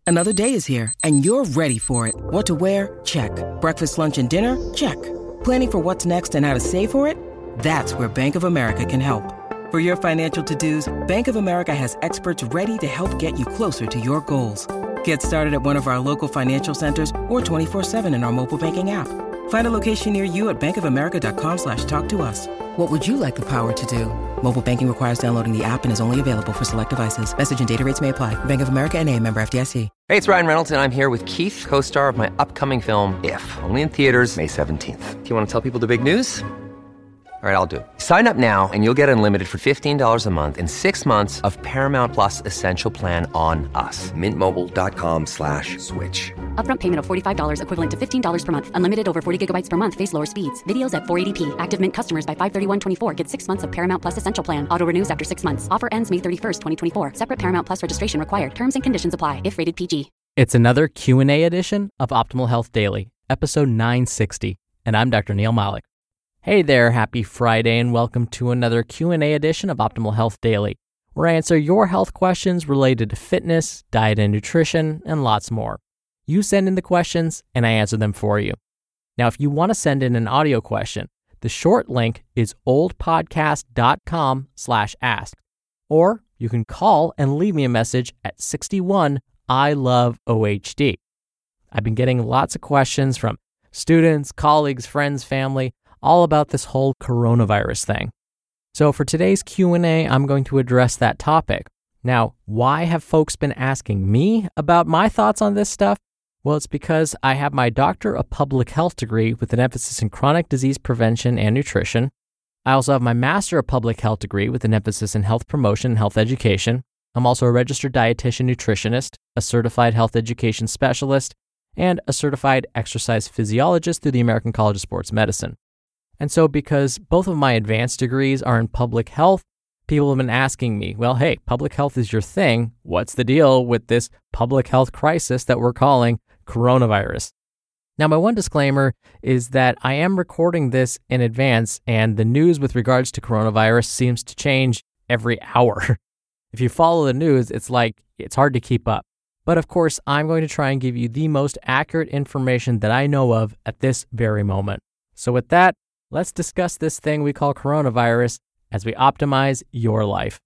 Another day is here, and you're ready for it. What to wear? Check. Breakfast, lunch, and dinner? Check. Planning for what's next and how to save for it? That's where Bank of America can help. For your financial to-dos, Bank of America has experts ready to help get you closer to your goals. Get started at one of our local financial centers or 24/7 in our mobile banking app. Find a location near you at bankofamerica.com/talktous. What would you like the power to do? Mobile banking requires downloading the app and is only available for select devices. Message and data rates may apply. Bank of America N.A., member FDIC. Hey, it's Ryan Reynolds, and I'm here with Keith, co-star of my upcoming film, If, only in theaters May 17th. Do you want to tell people the big news? All right, I'll do it. Sign up now and you'll get unlimited for $15 a month and 6 months of Paramount Plus Essential Plan on us. MintMobile.com/switch. Upfront payment of $45 equivalent to $15 per month. Unlimited over 40 gigabytes per month. Face lower speeds. Videos at 480p. Active Mint customers by 531.24 get 6 months of Paramount Plus Essential Plan. Auto renews after 6 months. Offer ends May 31st, 2024. Separate Paramount Plus registration required. Terms and conditions apply if rated PG. It's another Q&A edition of Optimal Health Daily, episode 960, and I'm Dr. Neil Malik. Hey there, happy Friday, and welcome to another Q&A edition of Optimal Health Daily, where I answer your health questions related to fitness, diet and nutrition, and lots more. You send in the questions, and I answer them for you. Now, if you want to send in an audio question, the short link is oldpodcast.com/ask, or you can call and leave me a message at 61 I love OHD. I've been getting lots of questions from students, colleagues, friends, family, all about this whole coronavirus thing. So for today's Q&A, I'm going to address that topic. Now, why have folks been asking me about my thoughts on this stuff? Well, it's because I have my Doctor of Public Health degree with an emphasis in chronic disease prevention and nutrition. I also have my Master of Public Health degree with an emphasis in health promotion and health education. I'm also a registered dietitian nutritionist, a certified health education specialist, and a certified exercise physiologist through the American College of Sports Medicine. And so because both of my advanced degrees are in public health, people have been asking me, well, hey, public health is your thing. What's the deal with this public health crisis that we're calling coronavirus? Now, my one disclaimer is that I am recording this in advance, and the news with regards to coronavirus seems to change every hour. If you follow the news, it's hard to keep up. But of course, I'm going to try and give you the most accurate information that I know of at this very moment. So with that, let's discuss this thing we call coronavirus as we optimize your life.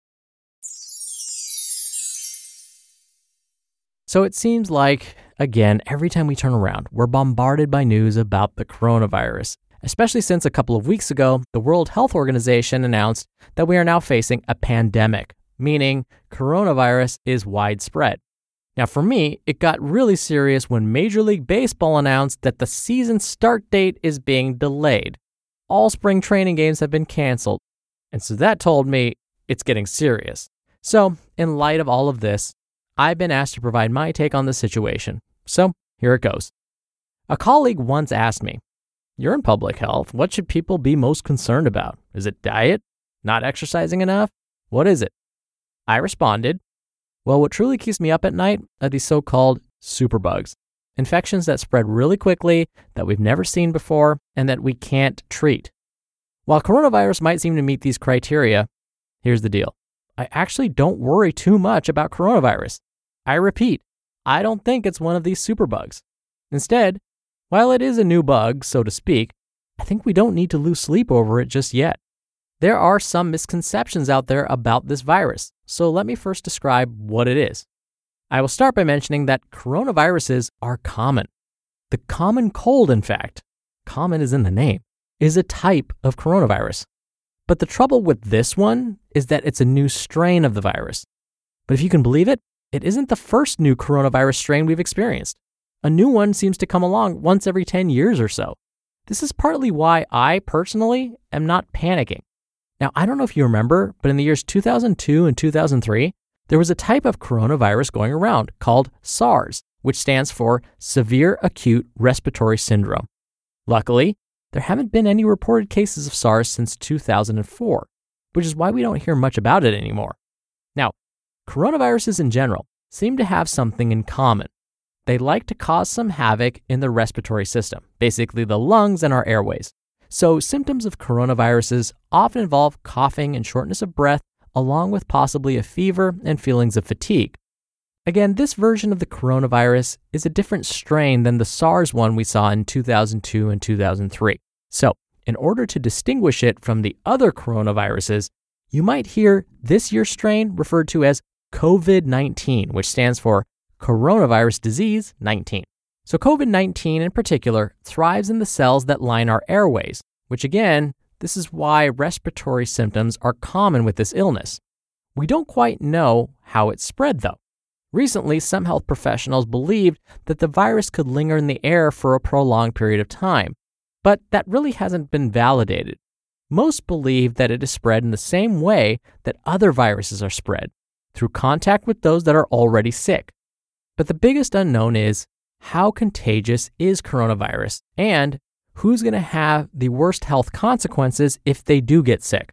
So it seems like, again, every time we turn around, we're bombarded by news about the coronavirus, especially since a couple of weeks ago, the World Health Organization announced that we are now facing a pandemic, meaning coronavirus is widespread. Now, for me, it got really serious when Major League Baseball announced that the season start date is being delayed. All spring training games have been canceled. And so that told me it's getting serious. So, in light of all of this, I've been asked to provide my take on the situation. So, here it goes. A colleague once asked me, "You're in public health. What should people be most concerned about? Is it diet? Not exercising enough? What is it?" I responded, well, what truly keeps me up at night are these so-called superbugs, infections that spread really quickly, that we've never seen before, and that we can't treat. While coronavirus might seem to meet these criteria, here's the deal. I actually don't worry too much about coronavirus. I repeat, I don't think it's one of these superbugs. Instead, while it is a new bug, so to speak, I think we don't need to lose sleep over it just yet. There are some misconceptions out there about this virus, so let me first describe what it is. I will start by mentioning that coronaviruses are common. The common cold, in fact, common is in the name, is a type of coronavirus. But the trouble with this one is that it's a new strain of the virus. But if you can believe it, it isn't the first new coronavirus strain we've experienced. A new one seems to come along once every 10 years or so. This is partly why I personally am not panicking. Now, I don't know if you remember, but in the years 2002 and 2003, there was a type of coronavirus going around called SARS, which stands for Severe Acute Respiratory Syndrome. Luckily, there haven't been any reported cases of SARS since 2004, which is why we don't hear much about it anymore. Now, coronaviruses in general seem to have something in common. They like to cause some havoc in the respiratory system, basically the lungs and our airways. So symptoms of coronaviruses often involve coughing and shortness of breath, along with possibly a fever and feelings of fatigue. Again, this version of the coronavirus is a different strain than the SARS one we saw in 2002 and 2003. So, in order to distinguish it from the other coronaviruses, you might hear this year's strain referred to as COVID-19, which stands for Coronavirus Disease 19. So COVID-19 in particular thrives in the cells that line our airways, which again, this is why respiratory symptoms are common with this illness. We don't quite know how it spread though. Recently, some health professionals believed that the virus could linger in the air for a prolonged period of time, but that really hasn't been validated. Most believe that it is spread in the same way that other viruses are spread, through contact with those that are already sick. But the biggest unknown is how contagious is coronavirus and who's going to have the worst health consequences if they do get sick.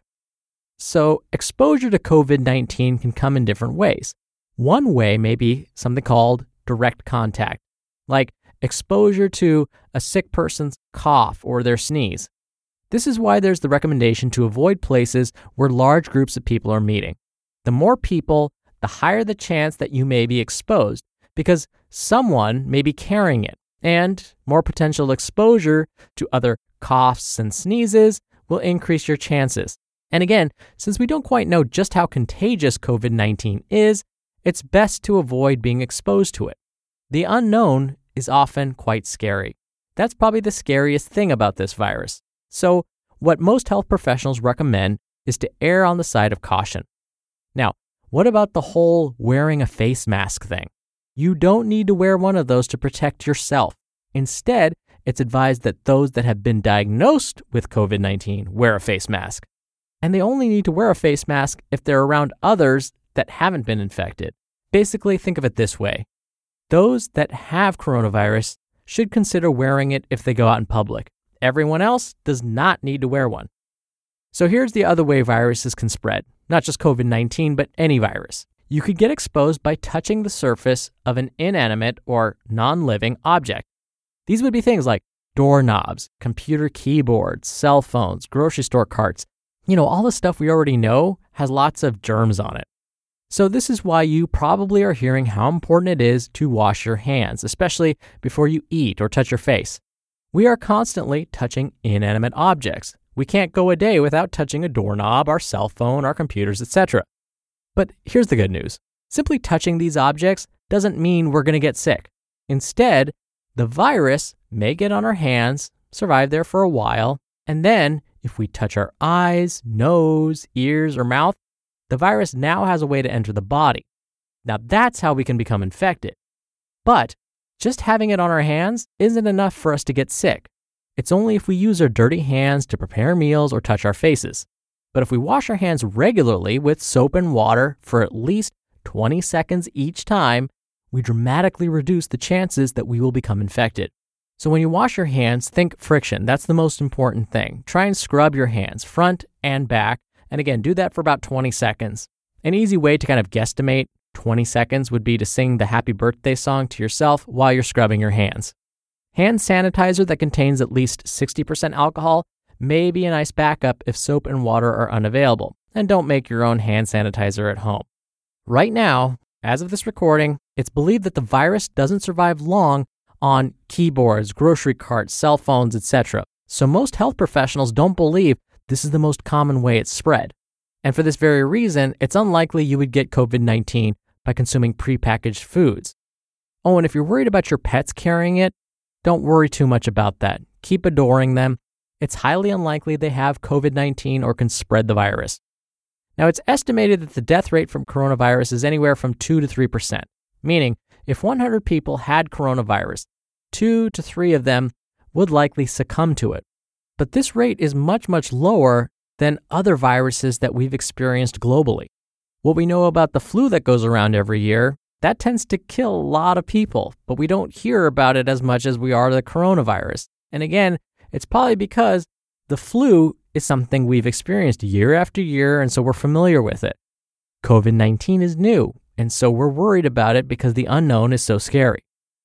So exposure to COVID-19 can come in different ways. One way may be something called direct contact, like exposure to a sick person's cough or their sneeze. This is why there's the recommendation to avoid places where large groups of people are meeting. The more people, the higher the chance that you may be exposed, because someone may be carrying it, and more potential exposure to other coughs and sneezes will increase your chances. And again, since we don't quite know just how contagious COVID-19 is, it's best to avoid being exposed to it. The unknown is often quite scary. That's probably the scariest thing about this virus. So, what most health professionals recommend is to err on the side of caution. Now, what about the whole wearing a face mask thing? You don't need to wear one of those to protect yourself. Instead, it's advised that those that have been diagnosed with COVID-19 wear a face mask. And they only need to wear a face mask if they're around others that haven't been infected. Basically, think of it this way. Those that have coronavirus should consider wearing it if they go out in public. Everyone else does not need to wear one. So here's the other way viruses can spread, not just COVID-19, but any virus. You could get exposed by touching the surface of an inanimate or non-living object. These would be things like doorknobs, computer keyboards, cell phones, grocery store carts. All the stuff we already know has lots of germs on it. So this is why you probably are hearing how important it is to wash your hands, especially before you eat or touch your face. We are constantly touching inanimate objects. We can't go a day without touching a doorknob, our cell phone, our computers, etc. But here's the good news. Simply touching these objects doesn't mean we're going to get sick. Instead, the virus may get on our hands, survive there for a while, and then if we touch our eyes, nose, ears, or mouth, the virus now has a way to enter the body. Now that's how we can become infected. But just having it on our hands isn't enough for us to get sick. It's only if we use our dirty hands to prepare meals or touch our faces. But if we wash our hands regularly with soap and water for at least 20 seconds each time, we dramatically reduce the chances that we will become infected. So when you wash your hands, think friction. That's the most important thing. Try and scrub your hands, front and back. And again, do that for about 20 seconds. An easy way to kind of guesstimate 20 seconds would be to sing the happy birthday song to yourself while you're scrubbing your hands. Hand sanitizer that contains at least 60% alcohol may be a nice backup if soap and water are unavailable. And don't make your own hand sanitizer at home. Right now, as of this recording, it's believed that the virus doesn't survive long on keyboards, grocery carts, cell phones, etc. So most health professionals don't believe this is the most common way it's spread. And for this very reason, it's unlikely you would get COVID-19 by consuming prepackaged foods. Oh, and if you're worried about your pets carrying it, don't worry too much about that. Keep adoring them. It's highly unlikely they have COVID-19 or can spread the virus. Now, it's estimated that the death rate from coronavirus is anywhere from 2 to 3%, meaning if 100 people had coronavirus, 2 to 3 of them would likely succumb to it. But this rate is much, much lower than other viruses that we've experienced globally. What we know about the flu that goes around every year, that tends to kill a lot of people, but we don't hear about it as much as we are the coronavirus. And again, it's probably because the flu is something we've experienced year after year, and so we're familiar with it. COVID-19 is new, and so we're worried about it because the unknown is so scary.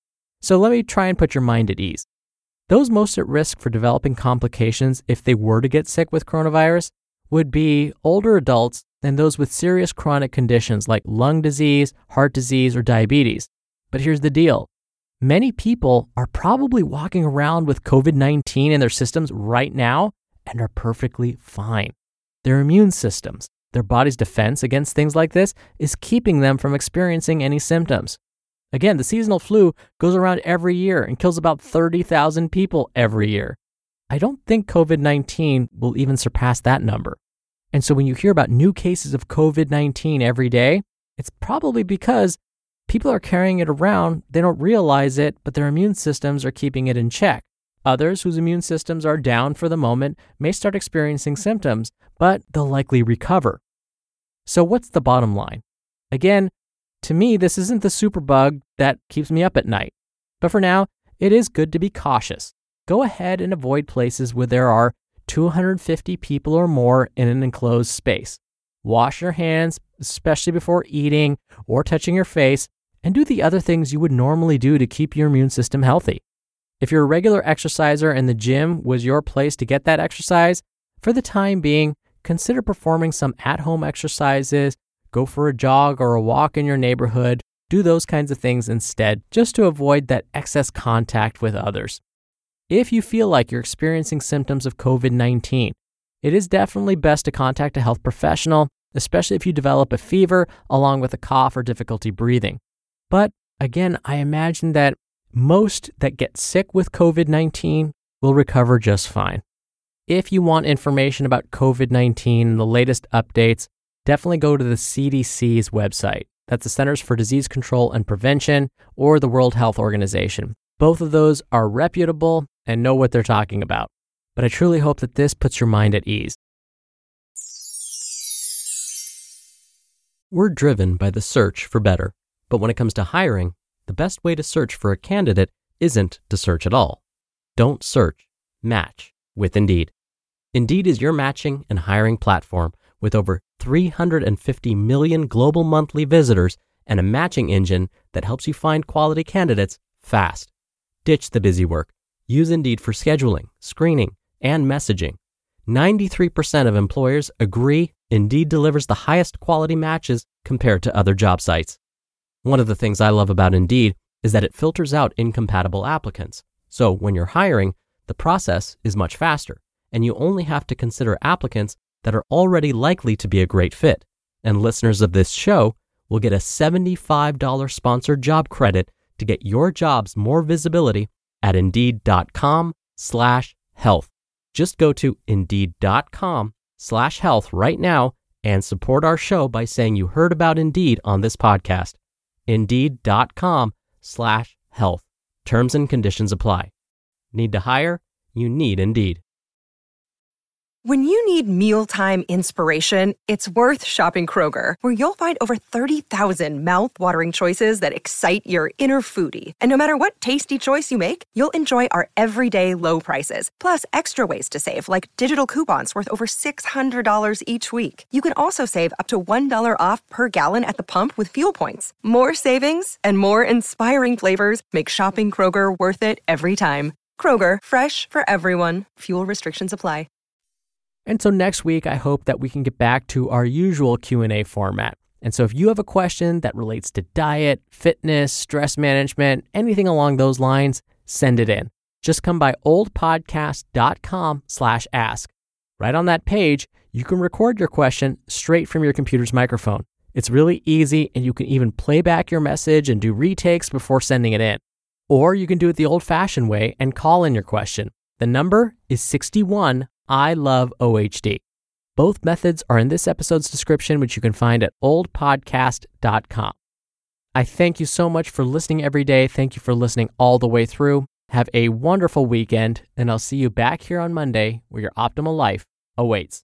So let me try and put your mind at ease. Those most at risk for developing complications if they were to get sick with coronavirus would be older adults than those with serious chronic conditions like lung disease, heart disease, or diabetes. But here's the deal. Many people are probably walking around with COVID-19 in their systems right now and are perfectly fine. Their immune systems, their body's defense against things like this, is keeping them from experiencing any symptoms. Again, the seasonal flu goes around every year and kills about 30,000 people every year. I don't think COVID-19 will even surpass that number. And so when you hear about new cases of COVID-19 every day, it's probably because people are carrying it around, they don't realize it, but their immune systems are keeping it in check. Others whose immune systems are down for the moment may start experiencing symptoms, but they'll likely recover. So what's the bottom line? Again, to me, this isn't the superbug that keeps me up at night. But for now, it is good to be cautious. Go ahead and avoid places where there are 250 people or more in an enclosed space. Wash your hands, especially before eating or touching your face, and do the other things you would normally do to keep your immune system healthy. If you're a regular exerciser and the gym was your place to get that exercise, for the time being, consider performing some at-home exercises, go for a jog or a walk in your neighborhood, do those kinds of things instead, just to avoid that excess contact with others. If you feel like you're experiencing symptoms of COVID-19, it is definitely best to contact a health professional, especially if you develop a fever along with a cough or difficulty breathing. But again, I imagine that most that get sick with COVID-19 will recover just fine. If you want information about COVID-19 and the latest updates, definitely go to the CDC's website. That's the Centers for Disease Control and Prevention, or the World Health Organization. Both of those are reputable and know what they're talking about. But I truly hope that this puts your mind at ease. We're driven by the search for better. But when it comes to hiring, the best way to search for a candidate isn't to search at all. Don't search, match with Indeed. Indeed is your matching and hiring platform with over 350 million global monthly visitors and a matching engine that helps you find quality candidates fast. Ditch the busy work. Use Indeed for scheduling, screening, and messaging. 93% of employers agree Indeed delivers the highest quality matches compared to other job sites. One of the things I love about Indeed is that it filters out incompatible applicants. So when you're hiring, the process is much faster, and you only have to consider applicants that are already likely to be a great fit. And listeners of this show will get a $75 sponsored job credit to get your jobs more visibility at Indeed.com/health. Just go to Indeed.com/health right now and support our show by saying you heard about Indeed on this podcast. Indeed.com/health. Terms and conditions apply. Need to hire? You need Indeed. When you need mealtime inspiration, it's worth shopping Kroger, where you'll find over 30,000 mouth-watering choices that excite your inner foodie. And no matter what tasty choice you make, you'll enjoy our everyday low prices, plus extra ways to save, like digital coupons worth over $600 each week. You can also save up to $1 off per gallon at the pump with fuel points. More savings and more inspiring flavors make shopping Kroger worth it every time. Kroger, fresh for everyone. Fuel restrictions apply. And so next week, I hope that we can get back to our usual Q&A format. And so if you have a question that relates to diet, fitness, stress management, anything along those lines, send it in. Just come by oldpodcast.com/ask. Right on that page, you can record your question straight from your computer's microphone. It's really easy, and you can even play back your message and do retakes before sending it in. Or you can do it the old-fashioned way and call in your question. The number is 61 I love OHD. Both methods are in this episode's description, which you can find at oldpodcast.com. I thank you so much for listening every day. Thank you for listening all the way through. Have a wonderful weekend, and I'll see you back here on Monday where your optimal life awaits.